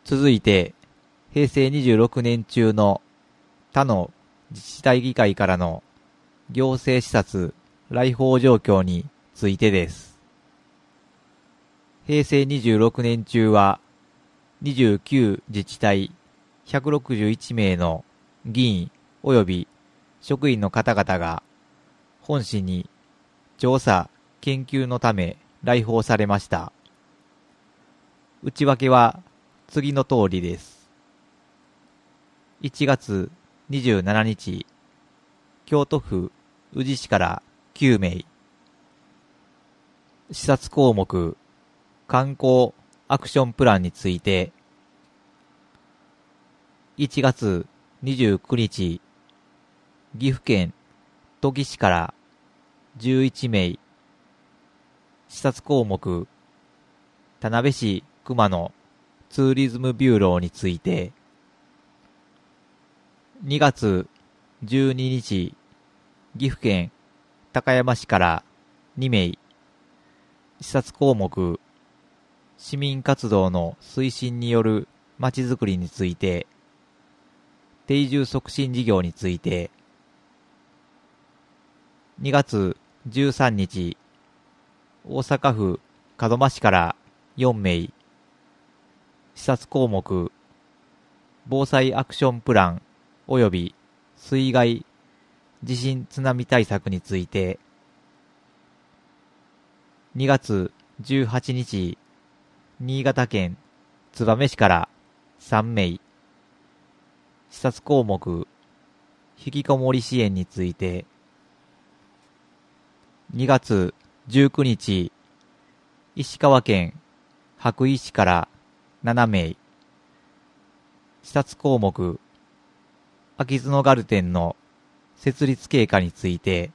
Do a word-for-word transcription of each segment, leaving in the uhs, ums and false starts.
続いて、平成にじゅうろくねん中の他の自治体議会からの行政視察来訪状況についてです。平成にじゅうろくねん中はにじゅうきゅう自治体ひゃくろくじゅういちめいの議員及び職員の方々が本市に調査・研究のため来訪されました。内訳は次の通りです。いちがつにじゅうしちにち、京都府宇治市からきゅうめい。視察項目、観光アクションプランについて、いちがつにじゅうくにち、岐阜県土岐市からじゅういちめい。視察項目、田辺市熊野ツーリズムビューローについて、にがつじゅうににち、岐阜県高山市からにめい。視察項目、市民活動の推進によるまちづくりについて、定住促進事業について、にがつじゅうさんにち、大阪府門真市からよんめい。視察項目、防災アクションプラン及び水害・地震津波対策について、にがつじゅうはちにち、新潟県燕市からさんめい。視察項目、引きこもり支援について、にがつじゅうくにち、石川県羽咋市からななめい。視察項目、秋津ガルテンの設立経過について、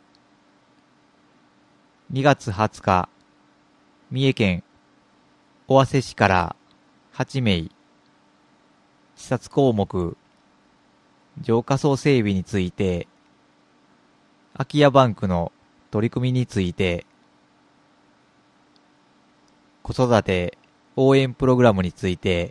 にがつはつか、三重県尾鷲市からはちめい。視察項目、浄化槽整備について、空き家バンクの取り組みについて、子育て応援プログラムについて、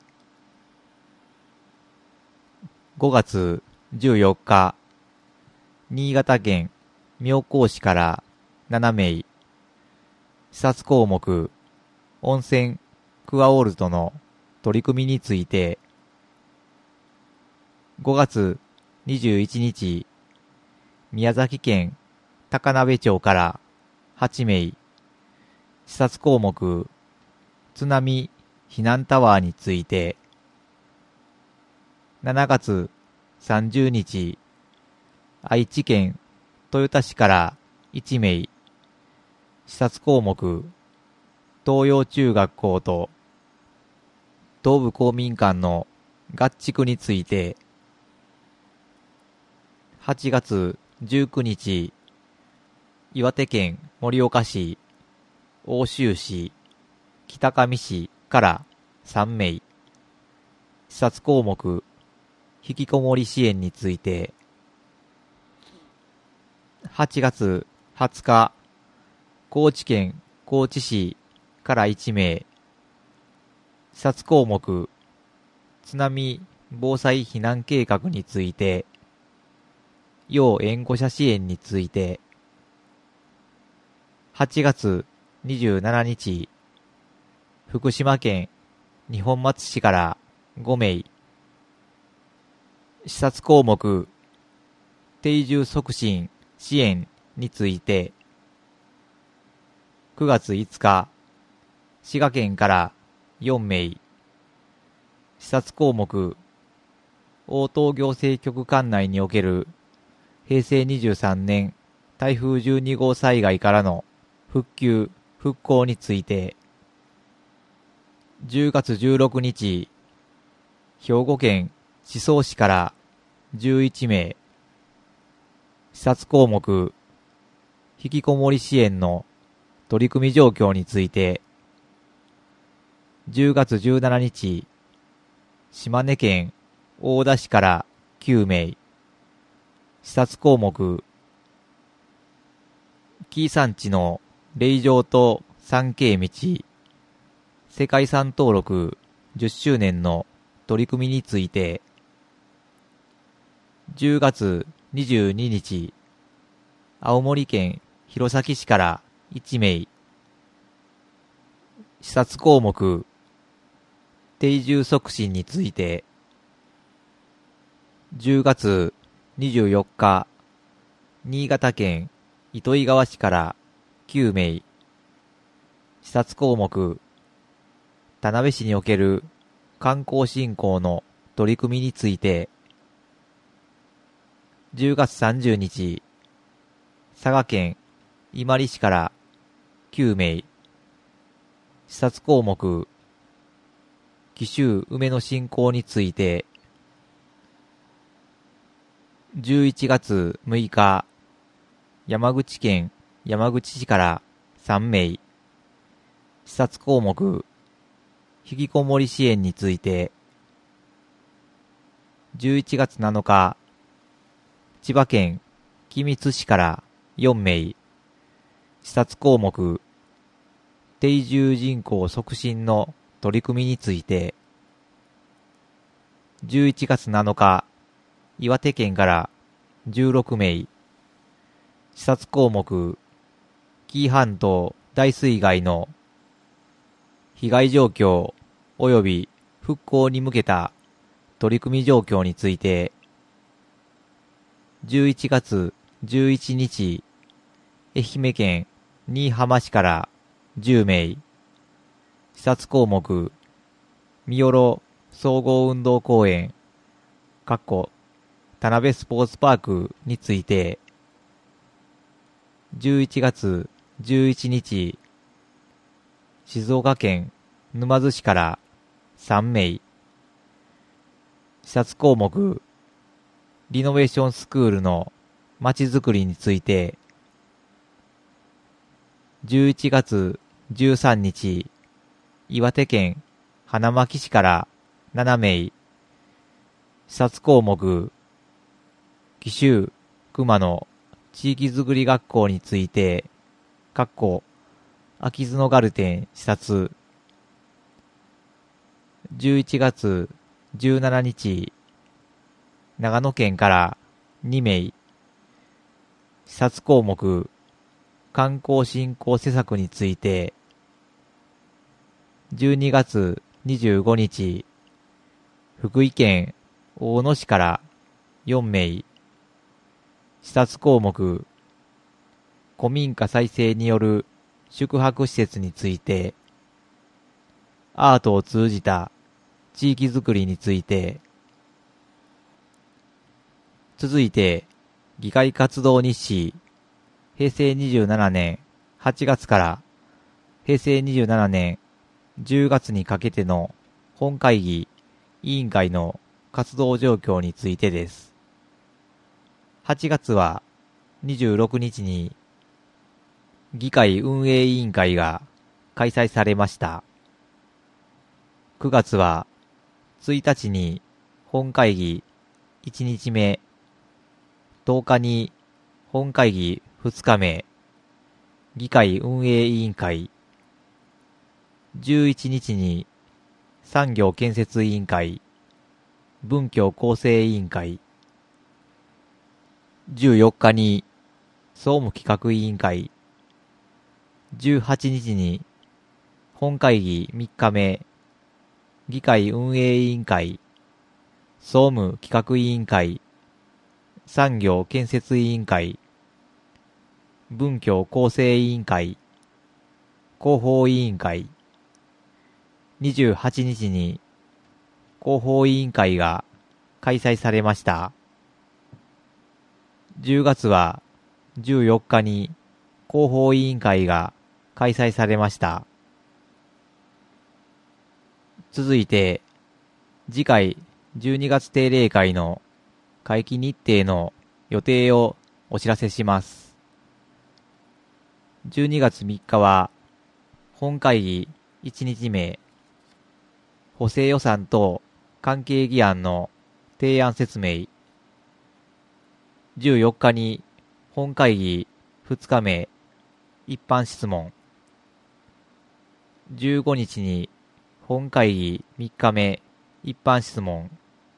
ごがつじゅうよっか、新潟県妙高市からななめい。視察項目、温泉クアオルトの取り組みについて、ごがつにじゅういちにち、宮崎県高鍋町からはちめい。視察項目、津波避難タワーについて、しちがつさんじゅうにち、愛知県豊田市からいちめい。視察項目、東洋中学校と東部公民館の合築について、はちがつじゅうくにち、岩手県盛岡市、奥州市、北上市からさんめい。視察項目、引きこもり支援について、はちがつはつか、高知県高知市からいちめい。視察項目、津波防災避難計画について、要援護者支援について、はちがつにじゅうしちにち、福島県二本松市からごめい。視察項目、定住促進支援について、くがついつか、滋賀県からよんめい。視察項目、応答行政局管内における平成にじゅうさんねん台風じゅうにごう災害からの復旧・復興について、じゅうがつじゅうろくにち、兵庫県宍粟市からじゅういちめい。視察項目、引きこもり支援の取り組み状況について、じゅうがつじゅうしちにち、島根県大田市からきゅうめい。視察項目、紀伊山地の霊場と参詣道、世界遺産登録じゅっしゅうねんの取り組みについて、じゅうがつにじゅうににち、青森県弘前市からいち名、視察項目、定住促進について、じゅうがつにじゅうよっか、新潟県糸魚川市からきゅう名、視察項目、田辺市における観光振興の取り組みについて、じゅうがつさんじゅうにち、佐賀県伊万里市からきゅう名、視察項目、紀州梅の振興について、じゅういちがつむいか、山口県山口市からさん名、視察項目、引きこもり支援について、じゅういちがつなのか、千葉県君津市からよん名、視察項目、定住人口促進の取り組みについて、じゅういちがつなのか、岩手県からじゅうろく名、視察項目、紀伊半島大水害の被害状況及び復興に向けた取り組み状況について、じゅういちがつじゅういちにち、愛媛県新居浜市からじゅう名、視察項目、三寄総合運動公園、かっこ田辺スポーツパークについて、じゅういちがつじゅういちにち、静岡県沼津市からさん名、視察項目、リノベーションスクールのまちづくりについて、じゅういちがつじゅうさんにち、岩手県花巻市からなな名、視察項目、紀州熊野地域づくり学校について、かっこ秋津のガルテン視察、じゅういちがつじゅうしちにち、長野県からに名、視察項目、観光振興施策について、じゅうにがつにじゅうごにち、福井県大野市からよん名、視察項目、古民家再生による宿泊施設について、アートを通じた地域づくりについて、続いて、議会活動日誌、へいせいにじゅうななねんはちがつからへいせいにじゅうななねんじゅうがつにかけての本会議、委員会の活動状況についてです。はちがつはにじゅうろくにちに議会運営委員会が開催されました。くがつはついたちに本会議いちにちめ、とおかに本会議ふつかめ、議会運営委員会、じゅういちにちに産業建設委員会、文教構成委員会、じゅうよっかに総務企画委員会、じゅうはちにちに本会議みっかめ、議会運営委員会、総務企画委員会、産業建設委員会、文教構成委員会、広報委員会、にじゅうはちにちに広報委員会が開催されました。じゅうがつはじゅうよっかに広報委員会が開催されました。続いて、次回じゅうにがつ定例会の会期日程の予定をお知らせします。じゅうにがつみっかは、本会議いちにちめ、補正予算等関係議案の提案説明。じゅうよっかに本会議ふつかめ、一般質問。じゅうごにちに本会議みっかめ、 一般質問。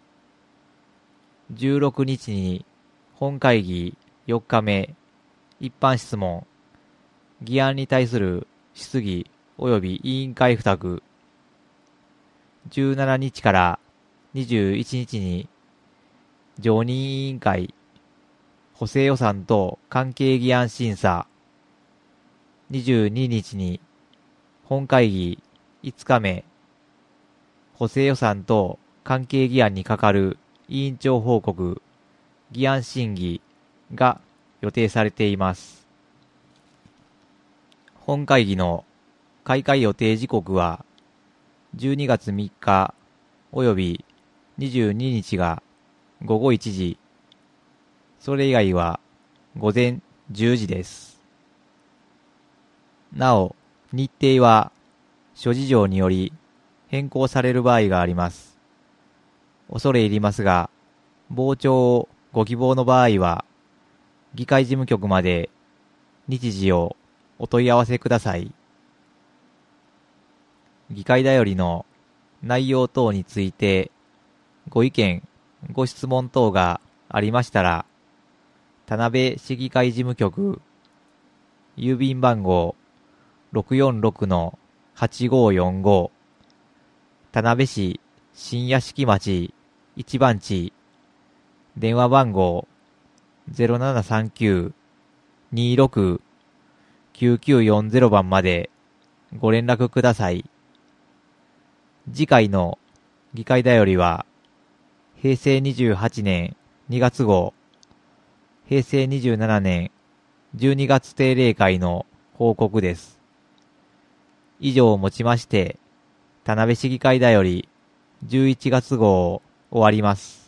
じゅうろくにちに本会議よっかめ一般質問。議案に対する質疑及び委員会付託。じゅうしちにちからにじゅういちにちに常任委員会補正予算等関係議案審査。にじゅうににちに本会議いつかめ補正予算等関係議案に係る委員長報告議案審議が予定されています。本会議の開会予定時刻はじゅうにがつみっかおよびにじゅうににちがごごいちじ、それ以外は午前じゅうじです。なお、日程は諸事情により変更される場合があります。恐れ入りますが、傍聴をご希望の場合は、議会事務局まで日時をお問い合わせください。議会だよりの内容等についてご意見、ご質問等がありましたら、田辺市議会事務局郵便番号 ろくよんろくのはちごよんご 田辺市新屋敷町一番地電話番号 ゼロななさんきゅうにろくきゅうきゅうよんゼロ 番までご連絡ください。次回の議会だよりはへいせいにじゅうはちねんにがつごう、へいせいにじゅうななねんじゅうにがつ定例会の報告です。以上をもちまして、田辺市議会だよりじゅういちがつごうを終わります。